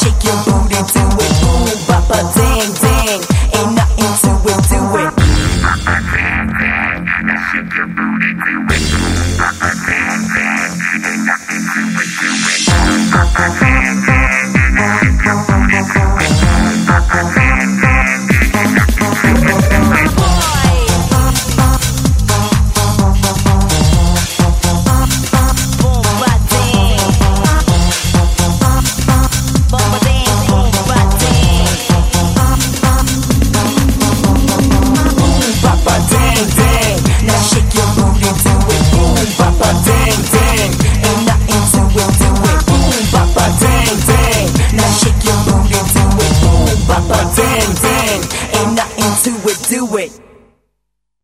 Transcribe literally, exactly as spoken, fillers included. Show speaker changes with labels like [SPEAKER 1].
[SPEAKER 1] shake your booty, do it. Boom, bapa, ding, ding. Ain't nothing to it, do it. Now shake your booty, do it. Boom, bapa, ding, ding. Ain't nothing to it, do it. Boom, bapa, ding, ding. Now shake your booty, do it. Boom, bapa, ding, ding. Ain't nothing to it, do it. Ain't nothing to it, do it.